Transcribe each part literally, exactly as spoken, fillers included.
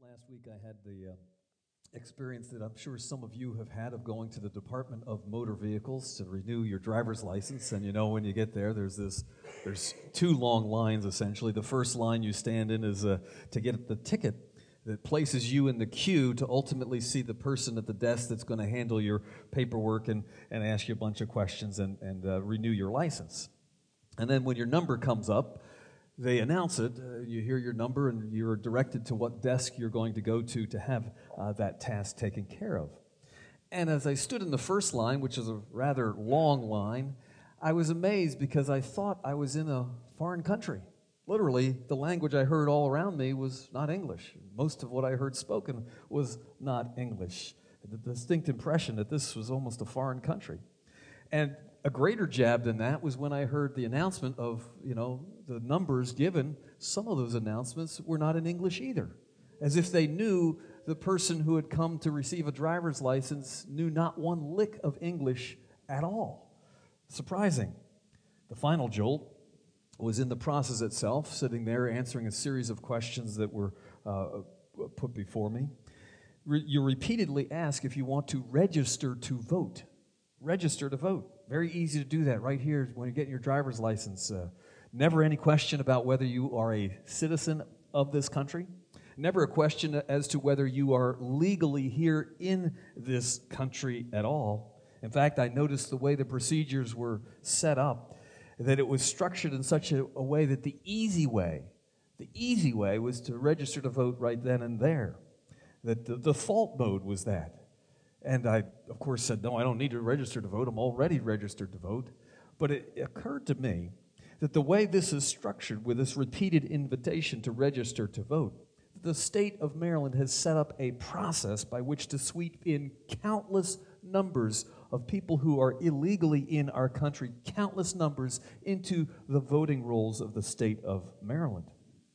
Last week I had the uh, experience that I'm sure some of you have had of going to the Department of Motor Vehicles to renew your driver's license. And you know, when you get there, there's this, there's two long lines essentially. The first line you stand in is uh, to get the ticket that places you in the queue to ultimately see the person at the desk that's going to handle your paperwork and, and ask you a bunch of questions and, and uh, renew your license. And then when your number comes up, they announce it, uh, you hear your number, and you're directed to what desk you're going to go to to have uh, that task taken care of. And as I stood in the first line, which is a rather long line, I was amazed because I thought I was in a foreign country. Literally, the language I heard all around me was not English. Most of what I heard spoken was not English. The distinct impression that this was almost a foreign country. And a greater jab than that was when I heard the announcement of, you know, the numbers given. Some of those announcements were not in English either, as if they knew the person who had come to receive a driver's license knew not one lick of English at all. Surprising. The final jolt was in the process itself, sitting there answering a series of questions that were uh, put before me. Re- you're repeatedly asked if you want to register to vote. Register to vote. Very easy to do that right here when you're getting your driver's license. Uh, never any question about whether you are a citizen of this country. Never a question as to whether you are legally here in this country at all. In fact, I noticed the way the procedures were set up, that it was structured in such a, a way that the easy way, the easy way was to register to vote right then and there. That the default mode was that. And I, of course, said, no, I don't need to register to vote. I'm already registered to vote. But it occurred to me that the way this is structured, with this repeated invitation to register to vote, the state of Maryland has set up a process by which to sweep in countless numbers of people who are illegally in our country, countless numbers into the voting rolls of the state of Maryland.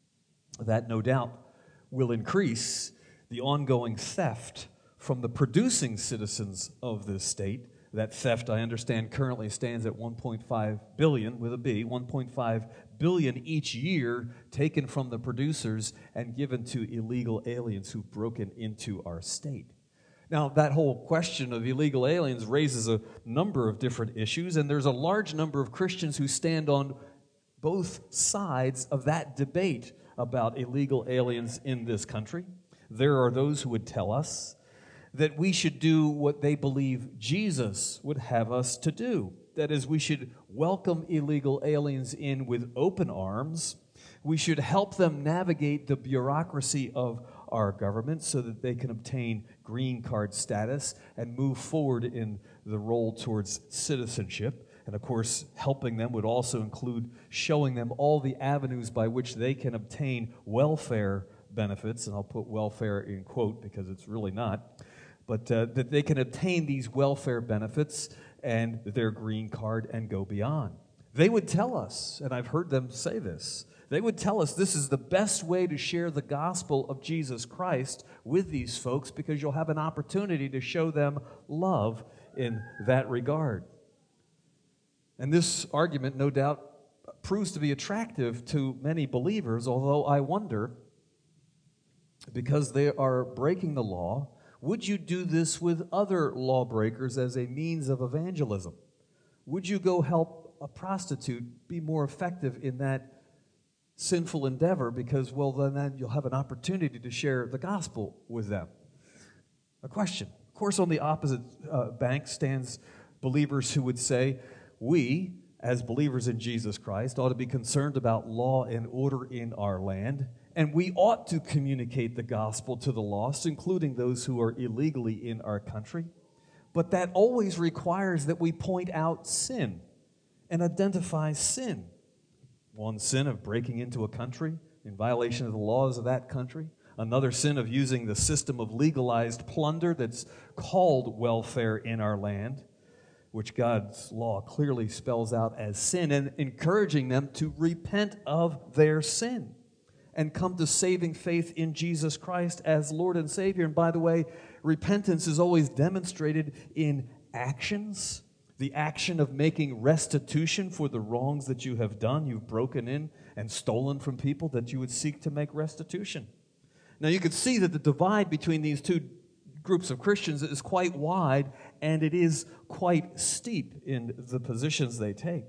That, no doubt, will increase the ongoing theft from the producing citizens of this state. That theft, I understand, currently stands at one point five billion, with a B, one point five billion each year taken from the producers and given to illegal aliens who've broken into our state. Now, that whole question of illegal aliens raises a number of different issues, and there's a large number of Christians who stand on both sides of that debate about illegal aliens in this country. There are those who would tell us that we should do what they believe Jesus would have us to do. That is, we should welcome illegal aliens in with open arms. We should help them navigate the bureaucracy of our government so that they can obtain green card status and move forward in the role towards citizenship. And of course, helping them would also include showing them all the avenues by which they can obtain welfare benefits, and I'll put welfare in quote because it's really not, but uh, that they can obtain these welfare benefits and their green card and go beyond. They would tell us, and I've heard them say this, they would tell us this is the best way to share the gospel of Jesus Christ with these folks because you'll have an opportunity to show them love in that regard. And this argument, no doubt, proves to be attractive to many believers, although I wonder, because they are breaking the law, would you do this with other lawbreakers as a means of evangelism? Would you go help a prostitute be more effective in that sinful endeavor because, well, then, then you'll have an opportunity to share the gospel with them? A question. Of course, on the opposite uh, bank stands believers who would say, we, as believers in Jesus Christ, ought to be concerned about law and order in our land, and we ought to communicate the gospel to the lost, including those who are illegally in our country. But that always requires that we point out sin and identify sin. One sin of breaking into a country in violation of the laws of that country. Another sin of using the system of legalized plunder that's called welfare in our land, which God's law clearly spells out as sin, and encouraging them to repent of their sin and come to saving faith in Jesus Christ as Lord and Savior. And by the way, repentance is always demonstrated in actions. The action of making restitution for the wrongs that you have done. You've broken in and stolen from people, that you would seek to make restitution. Now you can see that the divide between these two groups of Christians is quite wide, and it is quite steep in the positions they take.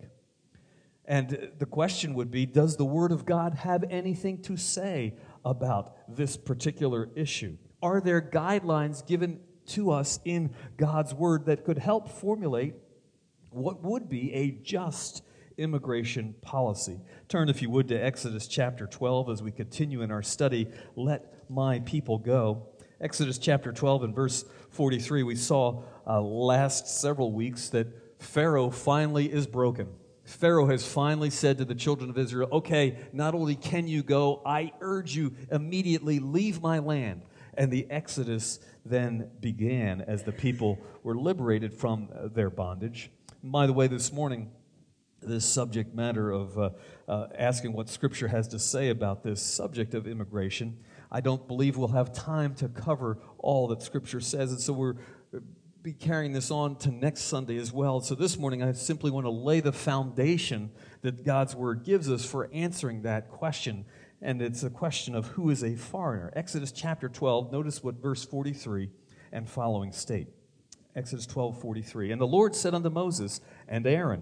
And the question would be, does the Word of God have anything to say about this particular issue? Are there guidelines given to us in God's Word that could help formulate what would be a just immigration policy? Turn, if you would, to Exodus chapter twelve as we continue in our study, Let My People Go. Exodus chapter twelve and verse forty-three, we saw uh, last several weeks that Pharaoh finally is broken. Pharaoh has finally said to the children of Israel, okay, not only can you go, I urge you immediately leave my land. And the Exodus then began as the people were liberated from their bondage. And by the way, this morning, this subject matter of uh, uh, asking what Scripture has to say about this subject of immigration, I don't believe we'll have time to cover all that Scripture says, and so we're be carrying this on to next Sunday as well. So this morning, I simply want to lay the foundation that God's Word gives us for answering that question, and it's a question of who is a foreigner. Exodus chapter twelve, notice what verse forty-three and following state. Exodus twelve, forty-three, And the Lord said unto Moses and Aaron,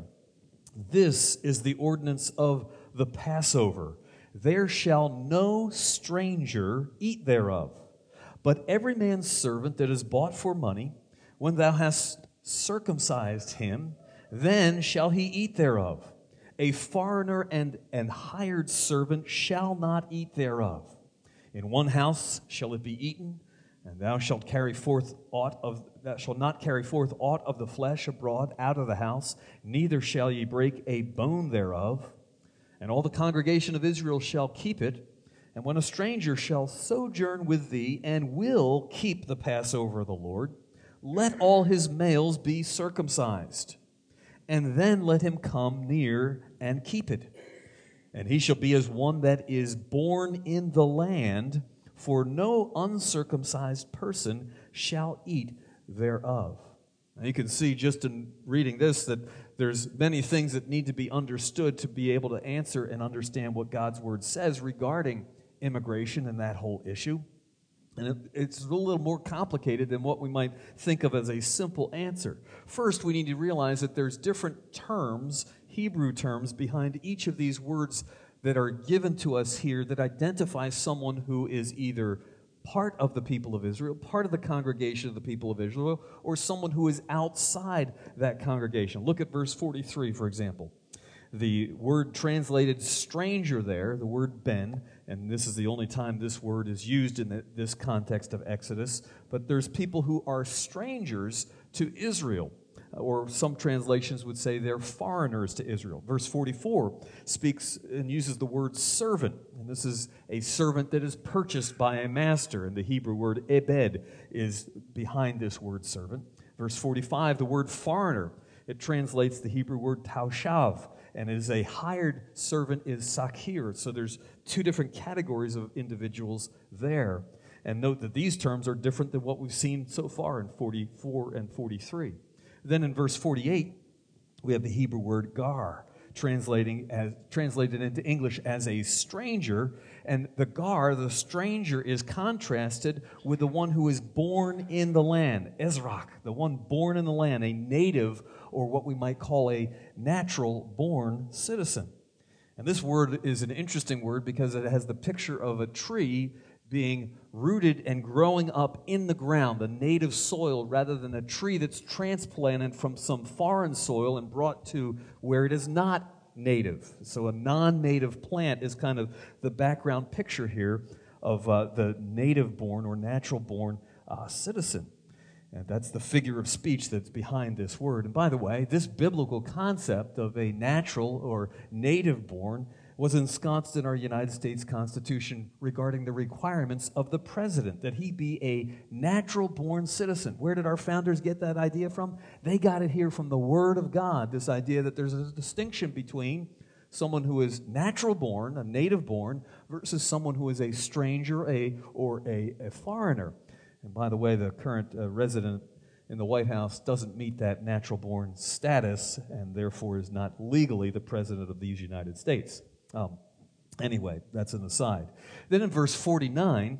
This is the ordinance of the Passover. There shall no stranger eat thereof, but every man's servant that is bought for money, when thou hast circumcised him, then shall he eat thereof. A foreigner and an hired servant shall not eat thereof. In one house shall it be eaten, and thou shalt carry forth aught of thou shalt not carry forth aught of the flesh abroad out of the house, neither shall ye break a bone thereof. And all the congregation of Israel shall keep it. And when a stranger shall sojourn with thee, and will keep the Passover of the Lord, let all his males be circumcised, and then let him come near and keep it. And he shall be as one that is born in the land, for no uncircumcised person shall eat thereof. Now you can see just in reading this that there's many things that need to be understood to be able to answer and understand what God's Word says regarding immigration and that whole issue. And it, it's a little more complicated than what we might think of as a simple answer. First, we need to realize that there's different terms, Hebrew terms, behind each of these words that are given to us here that identify someone who is either part of the people of Israel, part of the congregation of the people of Israel, or someone who is outside that congregation. Look at verse forty-three, for example. The word translated stranger there, the word ben, and this is the only time this word is used in the, this context of Exodus, but there's people who are strangers to Israel, or some translations would say they're foreigners to Israel. Verse forty-four speaks and uses the word servant, and this is a servant that is purchased by a master, and the Hebrew word ebed is behind this word servant. Verse forty-five, the word foreigner, it translates the Hebrew word taushav, and is a hired servant is sakir. So there's two different categories of individuals there. And note that these terms are different than what we've seen so far in forty-four and forty-three. Then in verse forty-eight, we have the Hebrew word gar, translating as translated into English as a stranger. And the gar, the stranger, is contrasted with the one who is born in the land, Ezrak, the one born in the land, a native, or what we might call a natural-born citizen. And this word is an interesting word because it has the picture of a tree being rooted and growing up in the ground, the native soil, rather than a tree that's transplanted from some foreign soil and brought to where it is not native. So a non-native plant is kind of the background picture here of uh, the native-born or natural-born uh, citizen. And that's the figure of speech that's behind this word. And by the way, this biblical concept of a natural or native-born was ensconced in our United States Constitution regarding the requirements of the president, that he be a natural-born citizen. Where did our founders get that idea from? They got it here from the Word of God, this idea that there's a distinction between someone who is natural-born, a native-born, versus someone who is a stranger a, or a, a foreigner. And by the way, the current uh, resident in the White House doesn't meet that natural-born status and therefore is not legally the president of these United States. Um, anyway, that's an aside. Then in verse forty-nine,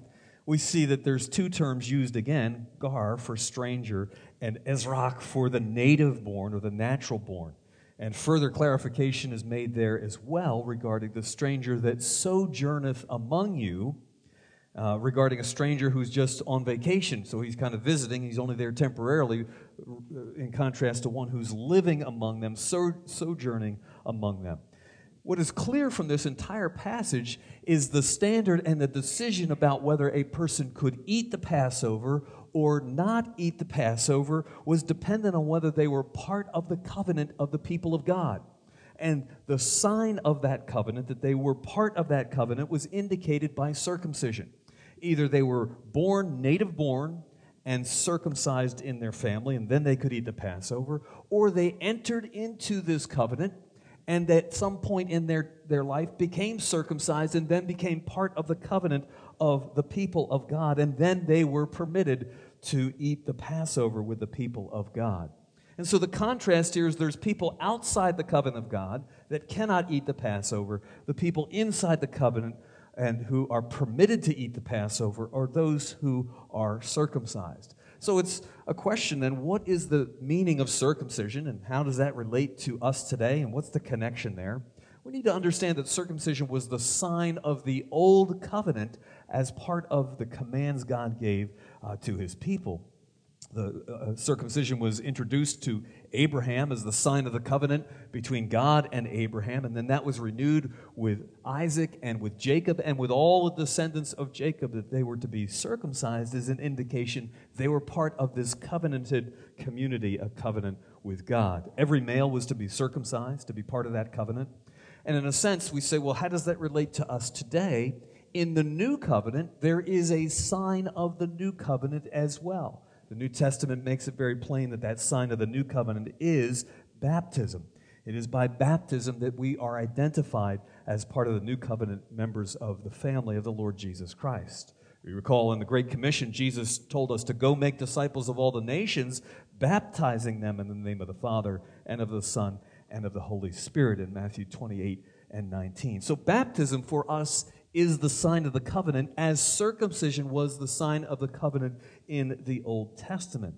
we see that there's two terms used again, gar for stranger and ezrak for the native born or the natural born. And further clarification is made there as well regarding the stranger that sojourneth among you, uh, regarding a stranger who's just on vacation. So he's kind of visiting, he's only there temporarily, in contrast to one who's living among them, so, sojourning among them. What is clear from this entire passage is the standard and the decision about whether a person could eat the Passover or not eat the Passover was dependent on whether they were part of the covenant of the people of God. And the sign of that covenant, that they were part of that covenant, was indicated by circumcision. Either they were born, native born, and circumcised in their family, and then they could eat the Passover, or they entered into this covenant and at some point in their, their life became circumcised and then became part of the covenant of the people of God, and then they were permitted to eat the Passover with the people of God. And so the contrast here is there's people outside the covenant of God that cannot eat the Passover. The people inside the covenant and who are permitted to eat the Passover are those who are circumcised. So it's a question then, what is the meaning of circumcision and how does that relate to us today, and what's the connection there? We need to understand that circumcision was the sign of the old covenant as part of the commands God gave uh, to his people. The uh, circumcision was introduced to Abraham as the sign of the covenant between God and Abraham, and then that was renewed with Isaac and with Jacob and with all the descendants of Jacob, that they were to be circumcised as an indication they were part of this covenanted community, a covenant with God. Every male was to be circumcised, to be part of that covenant. And in a sense, we say, well, how does that relate to us today? In the new covenant, there is a sign of the new covenant as well. The New Testament makes it very plain that that sign of the new covenant is baptism. It is by baptism that we are identified as part of the new covenant members of the family of the Lord Jesus Christ. We recall in the Great Commission, Jesus told us to go make disciples of all the nations, baptizing them in the name of the Father and of the Son and of the Holy Spirit in Matthew twenty-eight and nineteen. So baptism for us is the sign of the covenant, as circumcision was the sign of the covenant in the Old Testament.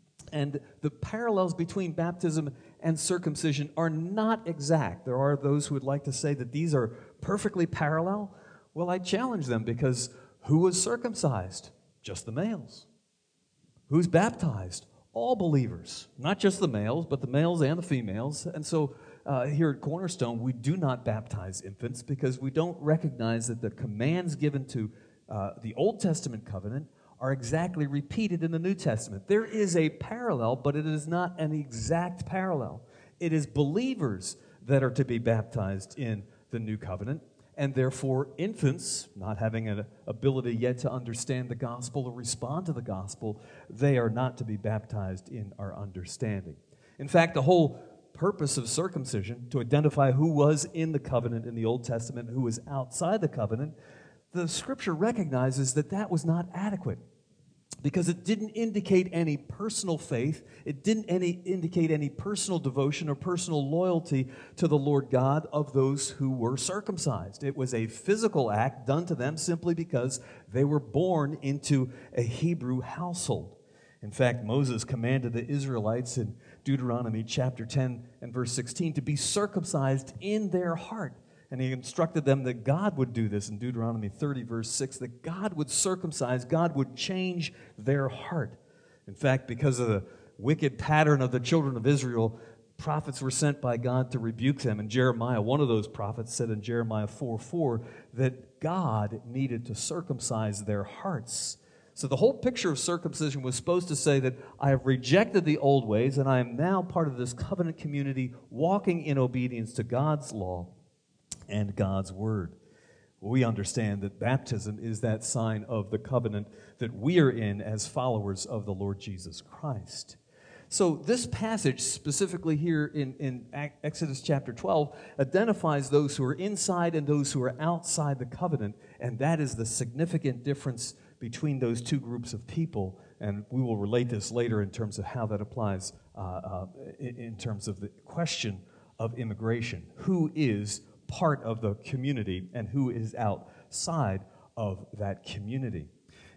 And the parallels between baptism and circumcision are not exact. There are those who would like to say that these are perfectly parallel. Well, I challenge them, because who was circumcised? Just the males. Who's baptized? All believers. Not just the males, but the males and the females. And so Uh, here at Cornerstone, we do not baptize infants because we don't recognize that the commands given to uh, the Old Testament covenant are exactly repeated in the New Testament. There is a parallel, but it is not an exact parallel. It is believers that are to be baptized in the new covenant, and therefore infants, not having an ability yet to understand the gospel or respond to the gospel, they are not to be baptized in our understanding. In fact, the whole purpose of circumcision, to identify who was in the covenant in the Old Testament and who was outside the covenant, the Scripture recognizes that that was not adequate, because it didn't indicate any personal faith, it didn't any, indicate any personal devotion or personal loyalty to the Lord God of those who were circumcised. It was a physical act done to them simply because they were born into a Hebrew household. In fact, Moses commanded the Israelites in Deuteronomy chapter ten and verse sixteen to be circumcised in their heart. And he instructed them that God would do this in Deuteronomy thirty verse six, that God would circumcise, God would change their heart. In fact, because of the wicked pattern of the children of Israel, prophets were sent by God to rebuke them. And Jeremiah, one of those prophets, said in Jeremiah four four that God needed to circumcise their hearts. So the whole picture of circumcision was supposed to say that I have rejected the old ways and I am now part of this covenant community walking in obedience to God's law and God's word. We understand that baptism is that sign of the covenant that we are in as followers of the Lord Jesus Christ. So this passage, specifically here in, in Exodus chapter twelve, identifies those who are inside and those who are outside the covenant, and that is the significant difference between those two groups of people, and we will relate this later in terms of how that applies uh, uh, in, in terms of the question of immigration. Who is part of the community and who is outside of that community?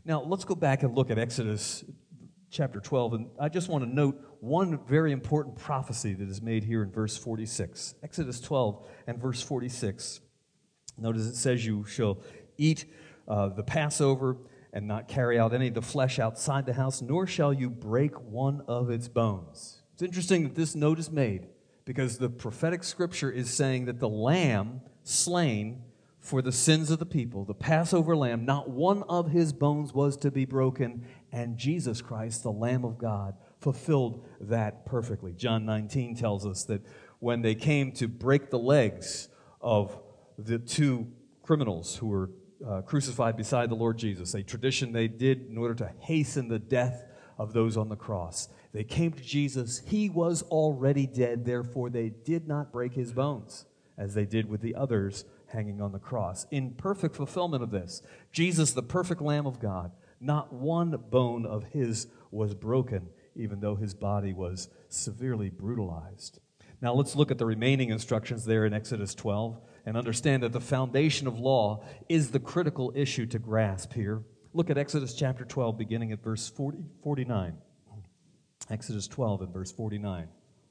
Now, let's go back and look at Exodus chapter twelve, and I just want to note one very important prophecy that is made here in verse forty-six. Exodus twelve and verse forty-six. Notice it says, you shall eat uh, the Passover and not carry out any of the flesh outside the house, nor shall you break one of its bones. It's interesting that this note is made, because the prophetic scripture is saying that the lamb slain for the sins of the people, the Passover lamb, not one of his bones was to be broken, and Jesus Christ, the Lamb of God, fulfilled that perfectly. John nineteen tells us that when they came to break the legs of the two criminals who were uh, crucified beside the Lord Jesus, a tradition they did in order to hasten the death of those on the cross. They came to Jesus. He was already dead, therefore they did not break his bones, as they did with the others hanging on the cross. In perfect fulfillment of this, Jesus, the perfect Lamb of God, not one bone of his was broken, even though his body was severely brutalized. Now let's look at the remaining instructions there in Exodus twelve and understand that the foundation of law is the critical issue to grasp here. Look at Exodus chapter twelve, beginning at verse forty, forty-nine. Exodus twelve and verse forty-nine.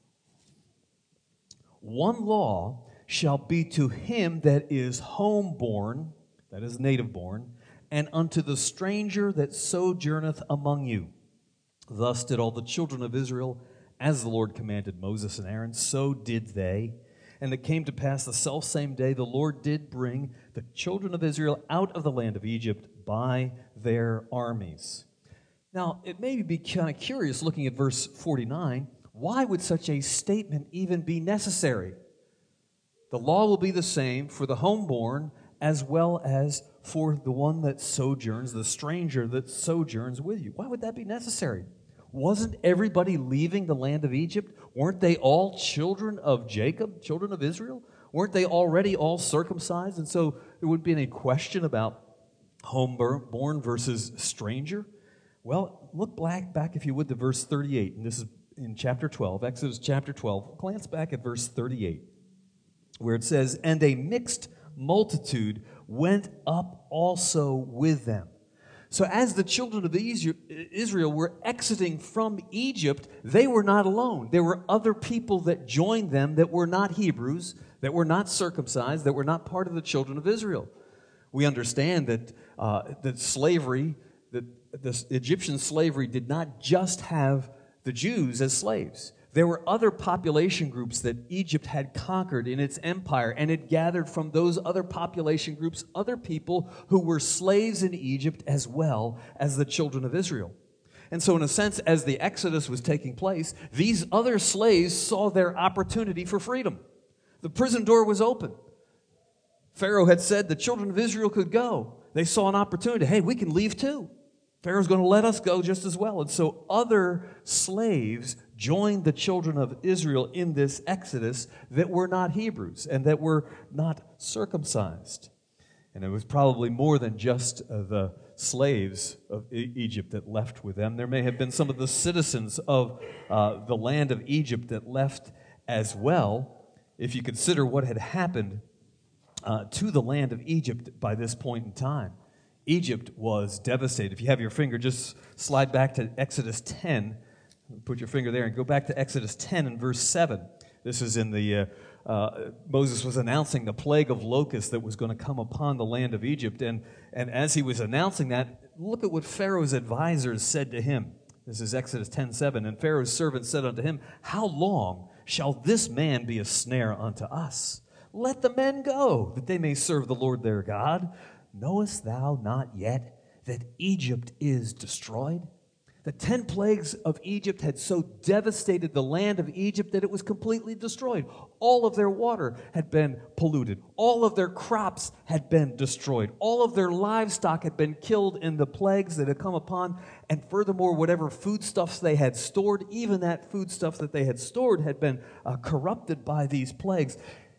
One law shall be to him that is homeborn, that is native-born, and unto the stranger that sojourneth among you. Thus did all the children of Israel, as the Lord commanded Moses and Aaron, so did they. And it came to pass the selfsame day the Lord did bring the children of Israel out of the land of Egypt by their armies. Now, it may be kind of curious looking at verse forty-nine, why would such a statement even be necessary? The law will be the same for the homeborn as well as for the one that sojourns, the stranger that sojourns with you. Why would that be necessary? Wasn't everybody leaving the land of Egypt? Weren't they all children of Jacob, children of Israel? Weren't they already all circumcised? And so there wouldn't be any question about homeborn versus stranger. Well, look back, back, if you would, to verse thirty-eight. And this is in chapter twelve, Exodus chapter twelve. Glance back at verse thirty-eight, where it says, and a mixed multitude went up also with them. So as the children of Israel were exiting from Egypt, they were not alone. There were other people that joined them that were not Hebrews, that were not circumcised, that were not part of the children of Israel. We understand that, uh, that slavery, that this Egyptian slavery did not just have the Jews as slaves. There were other population groups that Egypt had conquered in its empire, and it gathered from those other population groups other people who were slaves in Egypt as well as the children of Israel. And so in a sense, as the Exodus was taking place, these other slaves saw their opportunity for freedom. The prison door was open. Pharaoh had said the children of Israel could go. They saw an opportunity. Hey, we can leave too. Pharaoh's going to let us go just as well. And so other slaves joined the children of Israel in this exodus that were not Hebrews and that were not circumcised. And it was probably more than just uh, the slaves of e- Egypt that left with them. There may have been some of the citizens of uh, the land of Egypt that left as well, if you consider what had happened uh, to the land of Egypt by this point in time. Egypt was devastated. If you have your finger, just slide back to Exodus ten. Put your finger there and go back to Exodus ten and verse seven. This is in the, uh, uh, Moses was announcing the plague of locusts that was going to come upon the land of Egypt. And, and as he was announcing that, look at what Pharaoh's advisors said to him. This is Exodus ten seven. And Pharaoh's servants said unto him, how long shall this man be a snare unto us? Let the men go, that they may serve the Lord their God. Knowest thou not yet that Egypt is destroyed? The ten plagues of Egypt had so devastated the land of Egypt that it was completely destroyed. All of their water had been polluted. All of their crops had been destroyed. All of their livestock had been killed in the plagues that had come upon. And furthermore, whatever foodstuffs they had stored, even that foodstuff that they had stored had been uh, corrupted by these plagues.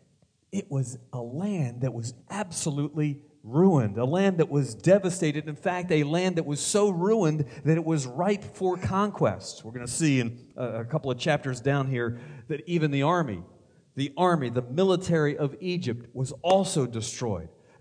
It was a land that was absolutely ruined, a land that was devastated. In fact, a land that was so ruined that it was ripe for conquest. We're going to see in a couple of chapters down here that even the army, the army, the military of Egypt was also destroyed.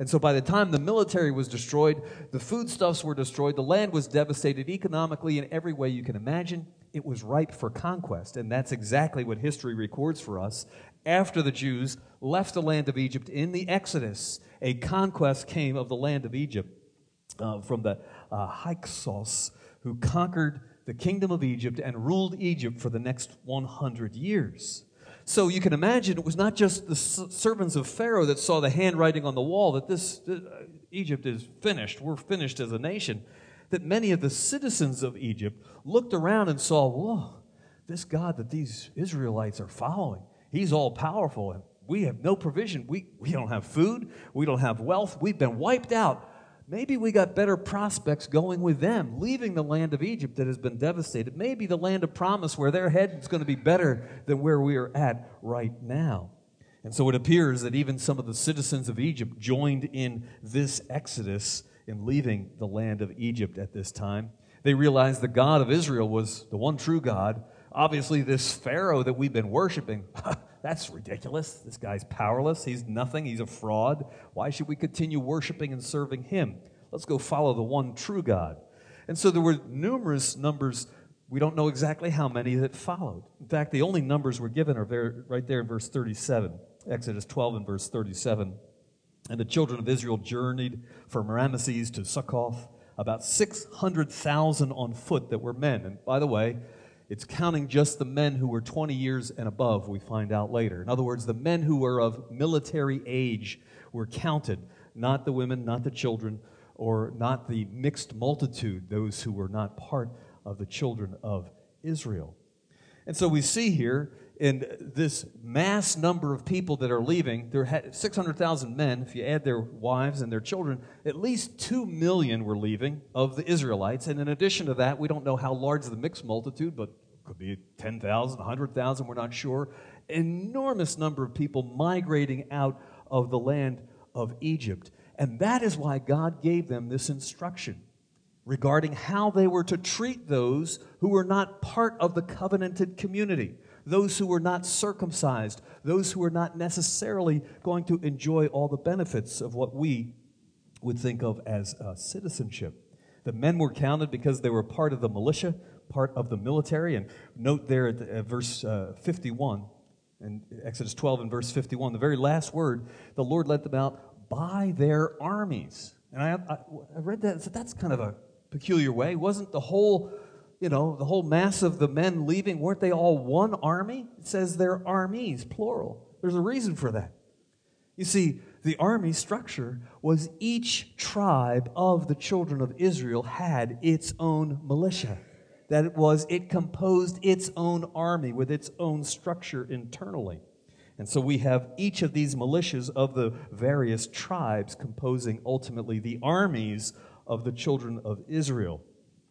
And so by the time the military was destroyed, the foodstuffs were destroyed, the land was devastated economically in every way you can imagine. It was ripe for conquest, and that's exactly what history records for us. After the Jews left the land of Egypt in the Exodus, a conquest came of the land of Egypt uh, from the uh, Hyksos, who conquered the kingdom of Egypt and ruled Egypt for the next one hundred years. So you can imagine it was not just the servants of Pharaoh that saw the handwriting on the wall that this uh, Egypt is finished, we're finished as a nation, that many of the citizens of Egypt looked around and saw, whoa, this God that these Israelites are following, he's all powerful, and we have no provision. We, we don't have food. We don't have wealth. We've been wiped out. Maybe we got better prospects going with them, leaving the land of Egypt that has been devastated. Maybe the land of promise where their head is going to be better than where we are at right now. And so it appears that even some of the citizens of Egypt joined in this exodus in leaving the land of Egypt at this time. They realized the God of Israel was the one true God. Obviously, this Pharaoh that we've been worshiping, that's ridiculous. This guy's powerless. He's nothing. He's a fraud. Why should we continue worshiping and serving him? Let's go follow the one true God. And so there were numerous numbers. We don't know exactly how many that followed. In fact, the only numbers we're given are there, right there in verse thirty-seven. Exodus twelve and verse thirty-seven. And the children of Israel journeyed from Ramesses to Succoth, about six hundred thousand on foot that were men. And by the way, it's counting just the men who were twenty years and above, we find out later. In other words, the men who were of military age were counted, not the women, not the children, or not the mixed multitude, those who were not part of the children of Israel. And so we see here in this mass number of people that are leaving, there had six hundred thousand men, if you add their wives and their children, at least two million were leaving of the Israelites. And in addition to that, we don't know how large the mixed multitude, but it could be ten thousand, one hundred thousand, we're not sure. Enormous number of people migrating out of the land of Egypt. And that is why God gave them this instruction regarding how they were to treat those who were not part of the covenanted community, those who were not circumcised, those who were not necessarily going to enjoy all the benefits of what we would think of as uh, citizenship. The men were counted because they were part of the militia, part of the military. And note there at, the, at verse uh, fifty-one, in Exodus twelve and verse fifty-one, the very last word, the Lord led them out by their armies. And I, I, I read that and said, that's kind of a peculiar way. Wasn't the whole, you know, the whole mass of the men leaving, weren't they all one army? It says their armies, plural. There's a reason for that. You see, the army structure was each tribe of the children of Israel had its own militia. That it was, it composed its own army with its own structure internally. And so we have each of these militias of the various tribes composing ultimately the armies of the children of Israel.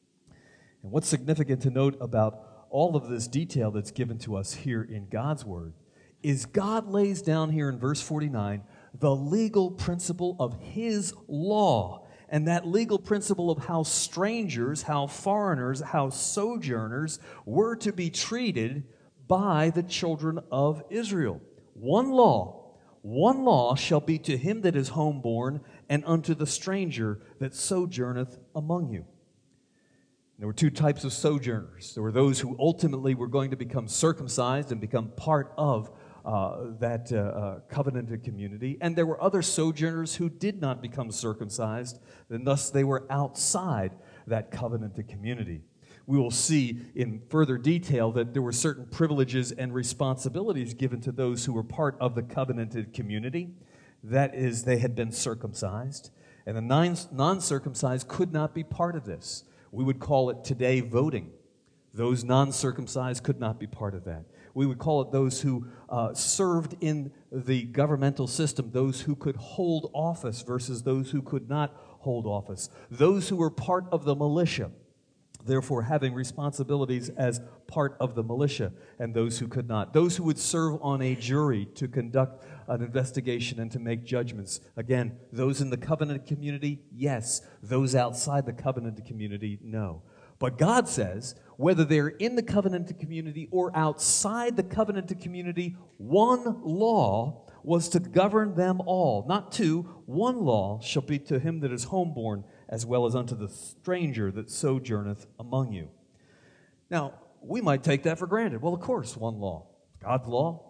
And what's significant to note about all of this detail that's given to us here in God's Word is God lays down here in verse forty-nine the legal principle of His law. And that legal principle of how strangers, how foreigners, how sojourners were to be treated by the children of Israel. One law, one law shall be to him that is homeborn, and unto the stranger that sojourneth among you. There were two types of sojourners. There were those who ultimately were going to become circumcised and become part of uh, that uh, uh, covenanted community. And there were other sojourners who did not become circumcised, and thus they were outside that covenanted community. We will see in further detail that there were certain privileges and responsibilities given to those who were part of the covenanted community. That is, they had been circumcised, and the non-circumcised could not be part of this. We would call it today voting. Those non-circumcised could not be part of that. We would call it those who uh, served in the governmental system, those who could hold office versus those who could not hold office. Those who were part of the militia, therefore having responsibilities as part of the militia, and those who could not. Those who would serve on a jury to conduct an investigation and to make judgments. Again, those in the covenant community, yes. Those outside the covenant community, no. But God says, whether they're in the covenant community or outside the covenant community, one law, was to govern them all. Not two, one law shall be to him that is homeborn, as well as unto the stranger that sojourneth among you. Now, we might take that for granted. Well, of course, one law, God's law.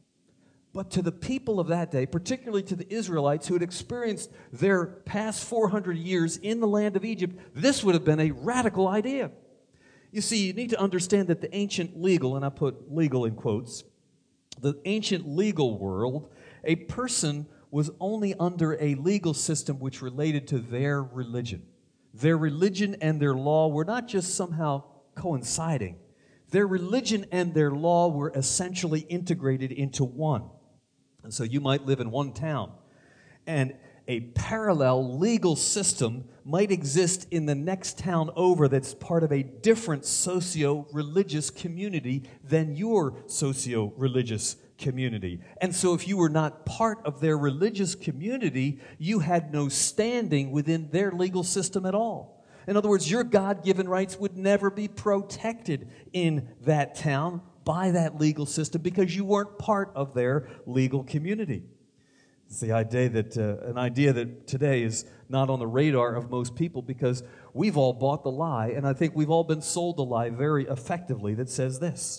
But to the people of that day, particularly to the Israelites who had experienced their past four hundred years in the land of Egypt, this would have been a radical idea. You see, you need to understand that the ancient legal, and I put legal in quotes, the ancient legal world, a person was only under a legal system which related to their religion. Their religion and their law were not just somehow coinciding. Their religion and their law were essentially integrated into one. And so you might live in one town, and a parallel legal system might exist in the next town over that's part of a different socio-religious community than your socio-religious community. And so if you were not part of their religious community, you had no standing within their legal system at all. In other words, your God-given rights would never be protected in that town by that legal system because you weren't part of their legal community. It's the idea that uh, an idea that today is not on the radar of most people because we've all bought the lie, and I think we've all been sold the lie very effectively that says this: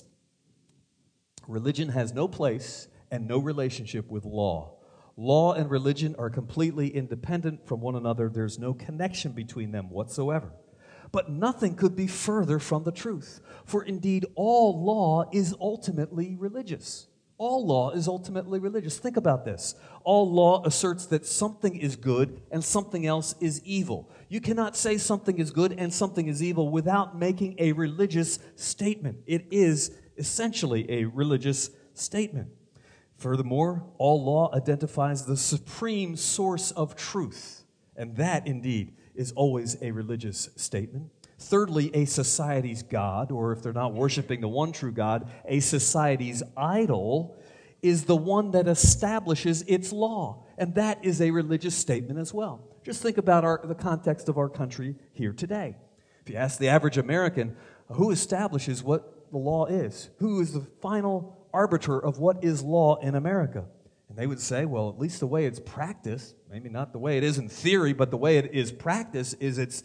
religion has no place and no relationship with law. Law and religion are completely independent from one another. There's no connection between them whatsoever. But nothing could be further from the truth. For indeed, all law is ultimately religious. All law is ultimately religious. Think about this. All law asserts that something is good and something else is evil. You cannot say something is good and something is evil without making a religious statement. It is essentially a religious statement. Furthermore, all law identifies the supreme source of truth, and that indeed is always a religious statement. Thirdly, a society's God, or if they're not worshiping the one true God, a society's idol is the one that establishes its law, and that is a religious statement as well. Just think about our, the context of our country here today. If you ask the average American, who establishes what the law is? Who is the final arbiter of what is law in America? And they would say, well, at least the way it's practiced, maybe not the way it is in theory, but the way it is practiced is it's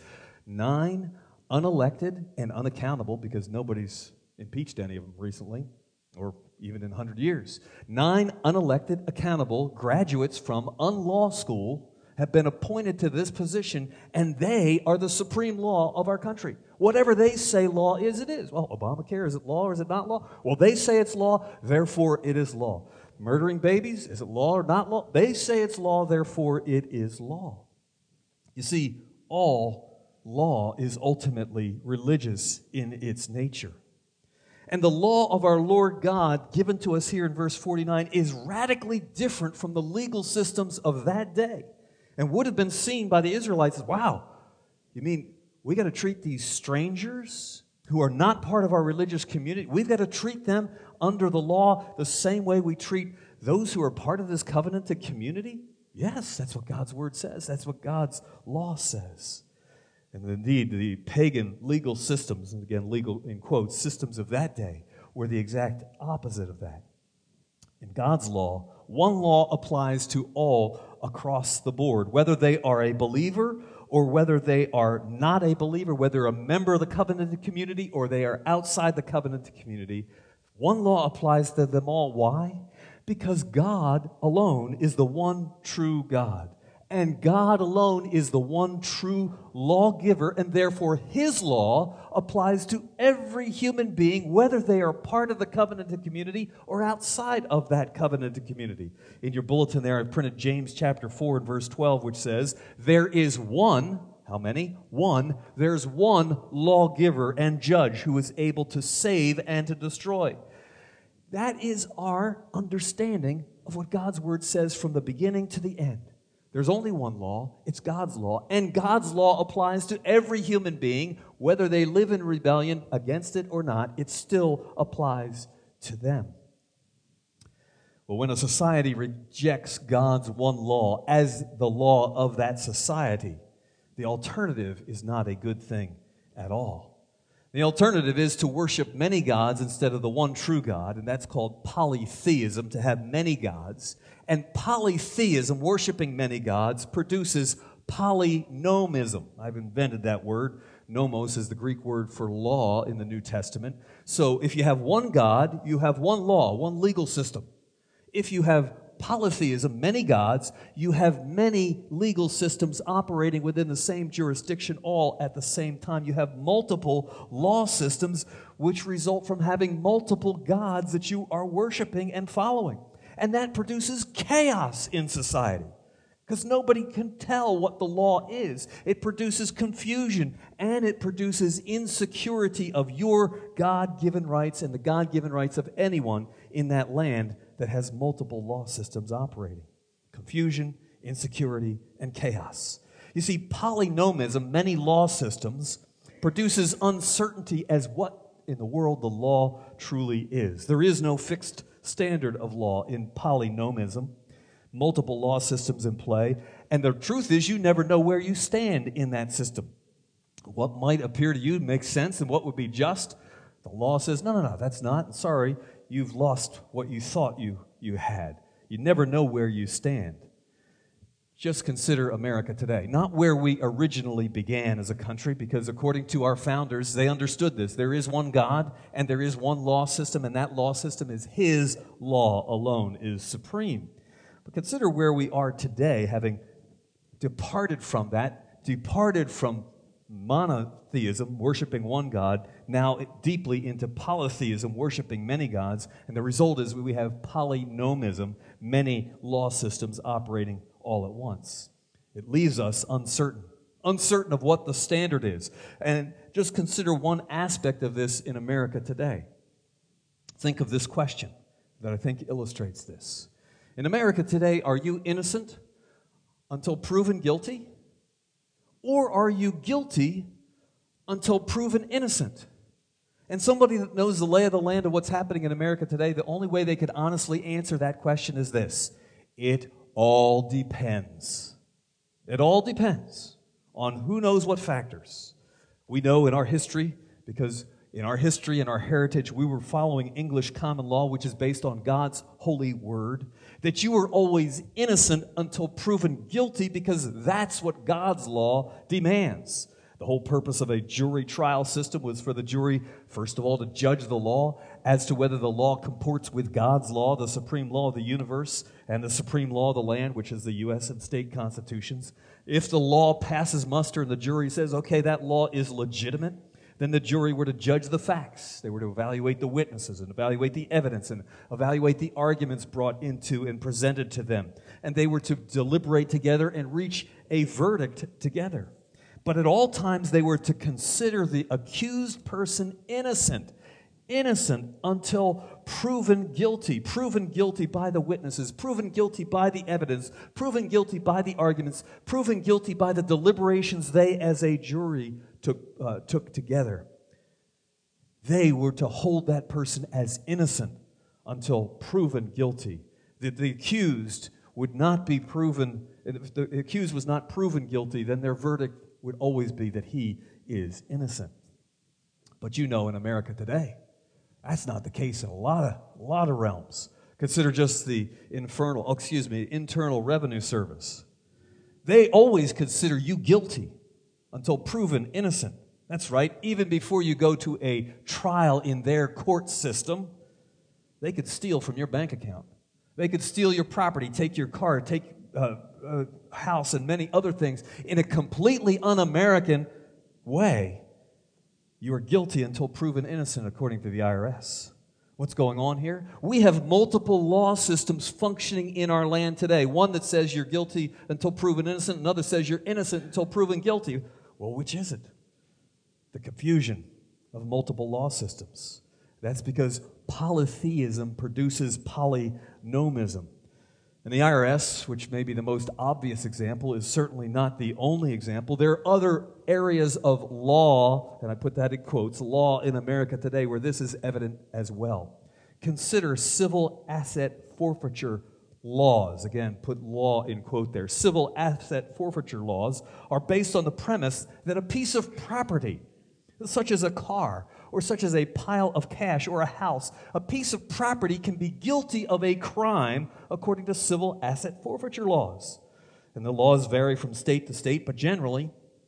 nine unelected and unaccountable, because nobody's impeached any of them recently, or even in one hundred years. Nine unelected, accountable graduates from unlaw school have been appointed to this position, and they are the supreme law of our country. Whatever they say law is, it is. Well, Obamacare, is it law or is it not law? Well, they say it's law, therefore it is law. Murdering babies, is it law or not law? They say it's law, therefore it is law. You see, all law is ultimately religious in its nature. And the law of our Lord God, given to us here in verse forty-nine, is radically different from the legal systems of that day, and would have been seen by the Israelites as, wow, you mean we got to treat these strangers who are not part of our religious community, we've got to treat them under the law the same way we treat those who are part of this covenanted community? Yes, that's what God's word says. That's what God's law says. And indeed, the pagan legal systems, and again, legal in quotes, systems of that day were the exact opposite of that. In God's law, one law applies to all across the board, whether they are a believer or whether they are not a believer, whether a member of the covenanted community or they are outside the covenanted community. One law applies to them all. Why? Because God alone is the one true God. And God alone is the one true lawgiver, and therefore His law applies to every human being, whether they are part of the covenanted community or outside of that covenanted community. In your bulletin there, I've printed James chapter four and verse twelve, which says, there is one, how many? One. There's one lawgiver and judge who is able to save and to destroy. That is our understanding of what God's word says from the beginning to the end. There's only one law. It's God's law. And God's law applies to every human being, whether they live in rebellion against it or not. It still applies to them. Well, when a society rejects God's one law as the law of that society, the alternative is not a good thing at all. The alternative is to worship many gods instead of the one true God, and that's called polytheism, to have many gods. And polytheism, worshiping many gods, produces polynomism. I've invented that word. Nomos is the Greek word for law in the New Testament. So if you have one God, you have one law, one legal system. If you have polytheism, many gods, you have many legal systems operating within the same jurisdiction all at the same time. You have multiple law systems which result from having multiple gods that you are worshiping and following. And that produces chaos in society because nobody can tell what the law is. It produces confusion and it produces insecurity of your God-given rights and the God-given rights of anyone in that land that has multiple law systems operating. Confusion, insecurity, and chaos. You see, polynomism, many law systems, produces uncertainty as what in the world the law truly is. There is no fixed standard of law in polynomism. Multiple law systems in play, and the truth is you never know where you stand in that system. What might appear to you makes sense and what would be just, the law says, no, no, no, that's not. Sorry, you've lost what you thought you, you had. You never know where you stand. Just consider America today. Not where we originally began as a country, because according to our founders, they understood this. There is one God, and there is one law system, and that law system is His law alone is supreme. But consider where we are today, having departed from that, departed from monotheism, worshiping one God, now deeply into polytheism, worshiping many gods, and the result is we have polynomism, many law systems operating all at once. It leaves us uncertain, uncertain of what the standard is. And just consider one aspect of this in America today. Think of this question that I think illustrates this. In America today, are you innocent until proven guilty? Or are you guilty until proven innocent? And somebody that knows the lay of the land of what's happening in America today, the only way they could honestly answer that question is this: it all depends. It all depends on who knows what factors. We know in our history, because in our history and our heritage, we were following English common law, which is based on God's holy word, that you were always innocent until proven guilty because that's what God's law demands. The whole purpose of a jury trial system was for the jury, first of all, to judge the law as to whether the law comports with God's law, the supreme law of the universe, and the supreme law of the land, which is the U S and state constitutions. If the law passes muster and the jury says, okay, that law is legitimate, then the jury were to judge the facts. They were to evaluate the witnesses and evaluate the evidence and evaluate the arguments brought into and presented to them. And they were to deliberate together and reach a verdict together. But at all times, they were to consider the accused person innocent, innocent until proven guilty, proven guilty by the witnesses, proven guilty by the evidence, proven guilty by the arguments, proven guilty by the deliberations they as a jury took, uh, took together. They were to hold that person as innocent until proven guilty. The, the accused would not be proven, if the accused was not proven guilty, then their verdict would always be that he is innocent. But you know, in America today, that's not the case in a lot of, a lot of realms. Consider just the infernal, oh, excuse me, Internal Revenue Service. They always consider you guilty until proven innocent. That's right. Even before you go to a trial in their court system, they could steal from your bank account. They could steal your property, take your car, take uh, a house, and many other things in a completely un-American way. You are guilty until proven innocent, according to the I R S. What's going on here? We have multiple law systems functioning in our land today. One that says you're guilty until proven innocent, another says you're innocent until proven guilty. Well, which is it? The confusion of multiple law systems. That's because polytheism produces polynomism. And the I R S, which may be the most obvious example, is certainly not the only example. There are other areas of law, and I put that in quotes, law in America today where this is evident as well. Consider civil asset forfeiture laws. Again, put law in quote there. Civil asset forfeiture laws are based on the premise that a piece of property, such as a car, or such as a pile of cash or a house. A piece of property can be guilty of a crime according to civil asset forfeiture laws. And the laws vary from state to state, but generally,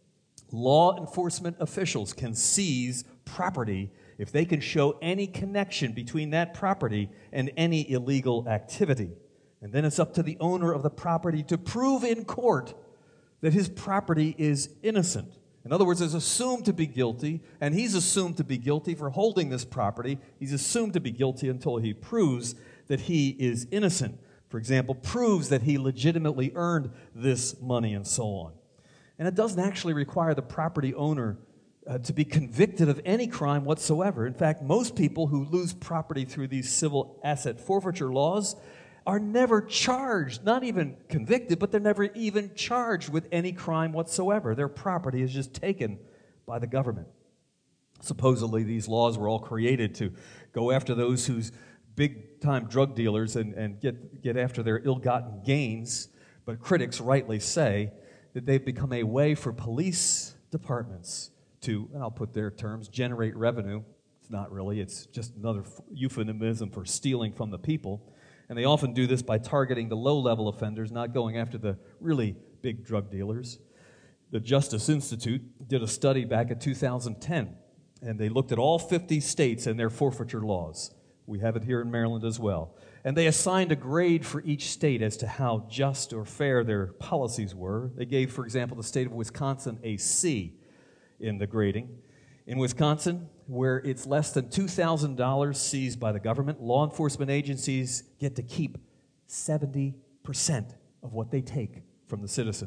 law enforcement officials can seize property if they can show any connection between that property and any illegal activity. And then it's up to the owner of the property to prove in court that his property is innocent. In other words, is assumed to be guilty, and he's assumed to be guilty for holding this property. He's assumed to be guilty until he proves that he is innocent. For example, proves that he legitimately earned this money and so on. And it doesn't actually require the property owner uh, to be convicted of any crime whatsoever. In fact, most people who lose property through these civil asset forfeiture laws are never charged, not even convicted, but they're never even charged with any crime whatsoever. Their property is just taken by the government. Supposedly, these laws were all created to go after those who's big-time drug dealers and, and get, get after their ill-gotten gains, but critics rightly say that they've become a way for police departments to, and I'll put their terms, generate revenue. It's not really, it's just another euphemism for stealing from the people. And they often do this by targeting the low-level offenders, not going after the really big drug dealers. The Justice Institute did a study back in two thousand ten, and they looked at all fifty states and their forfeiture laws. We have it here in Maryland as well. And they assigned a grade for each state as to how just or fair their policies were. They gave, for example, the state of Wisconsin a C in the grading. In Wisconsin, where it's less than two thousand dollars seized by the government, law enforcement agencies get to keep seventy percent of what they take from the citizen.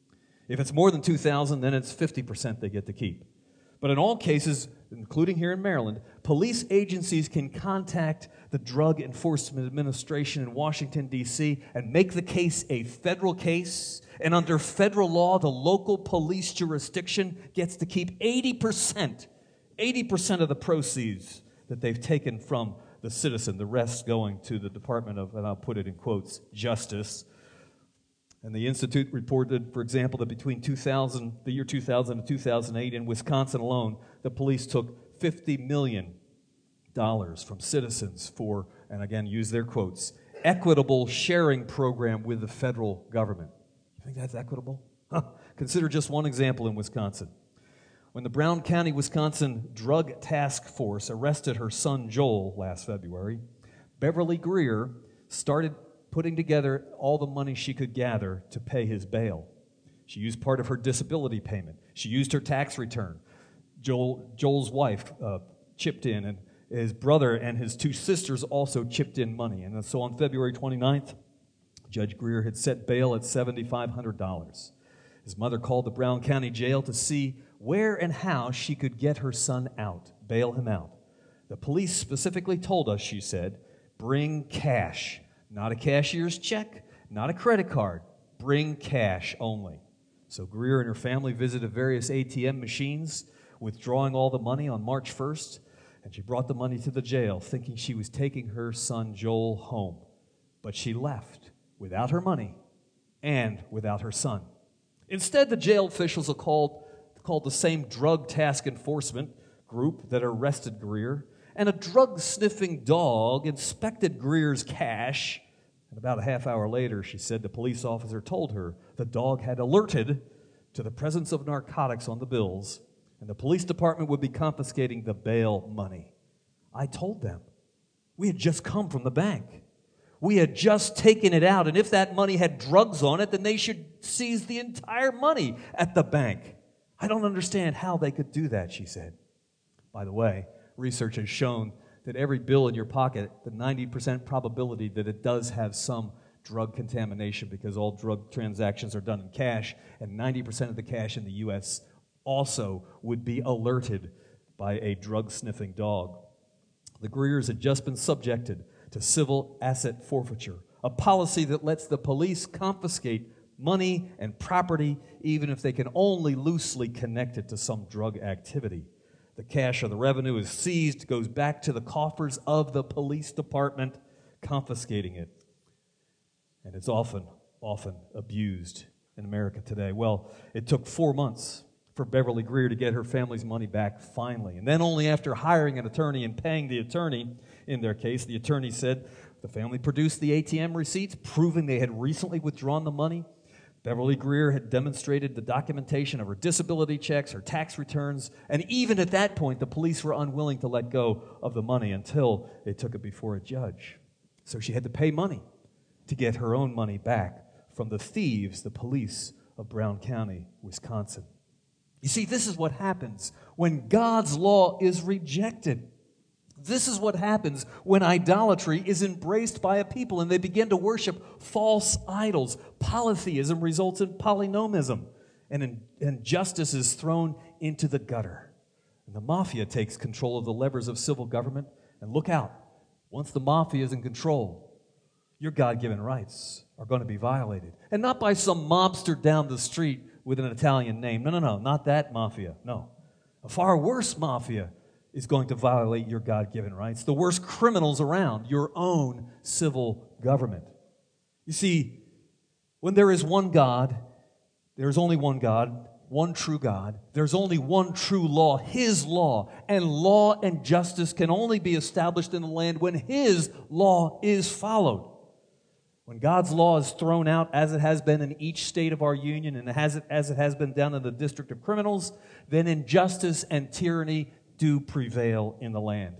If it's more than two thousand dollars, then it's fifty percent they get to keep. But in all cases, including here in Maryland, police agencies can contact the Drug Enforcement Administration in Washington, D C, and make the case a federal case. And under federal law, the local police jurisdiction gets to keep eighty percent, eighty percent of the proceeds that they've taken from the citizen, the rest going to the Department of, and I'll put it in quotes, justice. And the Institute reported, for example, that between two thousand, the year two thousand and two thousand eight, in Wisconsin alone, the police took fifty million dollars from citizens for, and again, use their quotes, equitable sharing program with the federal government. You think that's equitable? Huh. Consider just one example in Wisconsin. When the Brown County, Wisconsin Drug Task Force arrested her son Joel last February, Beverly Greer started putting together all the money she could gather to pay his bail. She used part of her disability payment. She used her tax return. Joel, Joel's wife uh, chipped in, and his brother and his two sisters also chipped in money. And so on February twenty-ninth, Judge Greer had set bail at seven thousand five hundred dollars. His mother called the Brown County Jail to see where and how she could get her son out, bail him out. The police specifically told us, she said, bring cash. Not a cashier's check, not a credit card. Bring cash only. So Greer and her family visited various A T M machines, withdrawing all the money on March first, and she brought the money to the jail, thinking she was taking her son Joel home. But she left without her money and without her son. Instead, the jail officials are called, called the same drug task enforcement group that arrested Greer, and a drug-sniffing dog inspected Greer's cash. And about a half hour later, she said the police officer told her the dog had alerted to the presence of narcotics on the bills, and the police department would be confiscating the bail money. I told them. We had just come from the bank. We had just taken it out, and if that money had drugs on it, then they should seize the entire money at the bank. I don't understand how they could do that, she said. By the way, research has shown that every bill in your pocket, the ninety percent probability that it does have some drug contamination, because all drug transactions are done in cash, and ninety percent of the cash in the U S also would be alerted by a drug-sniffing dog. The Greers had just been subjected to civil asset forfeiture, a policy that lets the police confiscate money and property even if they can only loosely connect it to some drug activity. The cash or the revenue is seized, goes back to the coffers of the police department, confiscating it. And it's often, often abused in America today. Well, it took four months for Beverly Greer to get her family's money back finally. And then only after hiring an attorney and paying the attorney in their case, the attorney said the family produced the A T M receipts proving they had recently withdrawn the money. Beverly Greer had demonstrated the documentation of her disability checks, her tax returns, and even at that point, the police were unwilling to let go of the money until they took it before a judge. So she had to pay money to get her own money back from the thieves, the police of Brown County, Wisconsin. You see, this is what happens when God's law is rejected. This is what happens when idolatry is embraced by a people and they begin to worship false idols. Polytheism results in polynomism, and in, injustice is thrown into the gutter. And the mafia takes control of the levers of civil government. And look out, once the mafia is in control, your God-given rights are going to be violated. And not by some mobster down the street with an Italian name. No, no, no, not that mafia. No. A far worse mafia is going to violate your God-given rights. The worst criminals around, your own civil government. You see, when there is one God, there is only one God, one true God. There's only one true law, His law. And law and justice can only be established in the land when His law is followed. When God's law is thrown out, as it has been in each state of our union and as it, as it has been down in the District of Criminals, then injustice and tyranny do prevail in the land.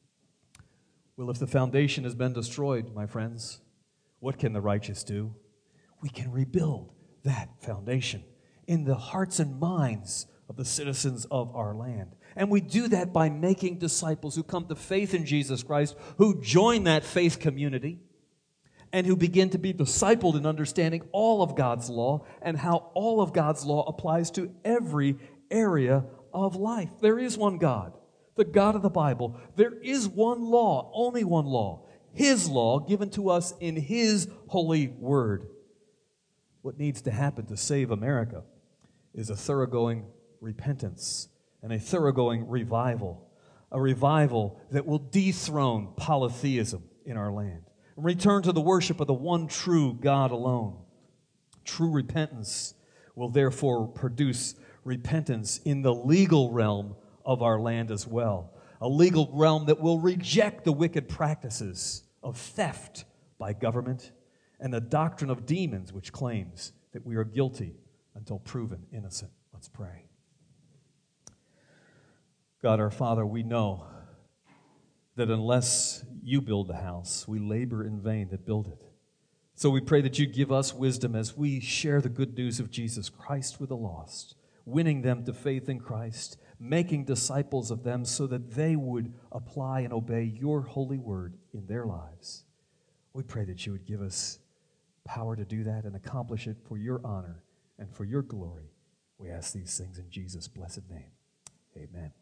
Well, if the foundation has been destroyed, my friends, what can the righteous do? We can rebuild that foundation in the hearts and minds of the citizens of our land. And we do that by making disciples who come to faith in Jesus Christ, who join that faith community, and who begin to be discipled in understanding all of God's law and how all of God's law applies to every area of life. There is one God, the God of the Bible. There is one law, only one law, His law given to us in His holy word. What needs to happen to save America is a thoroughgoing repentance and a thoroughgoing revival, a revival that will dethrone polytheism in our land and return to the worship of the one true God alone. True repentance will therefore produce repentance in the legal realm of our land as well. A legal realm that will reject the wicked practices of theft by government and the doctrine of demons which claims that we are guilty until proven innocent. Let's pray. God our Father, we know that unless you build the house, we labor in vain that build it. So we pray that you give us wisdom as we share the good news of Jesus Christ with the lost, winning them to faith in Christ, making disciples of them so that they would apply and obey your holy word in their lives. We pray that you would give us power to do that and accomplish it for your honor and for your glory. We ask these things in Jesus' blessed name. Amen.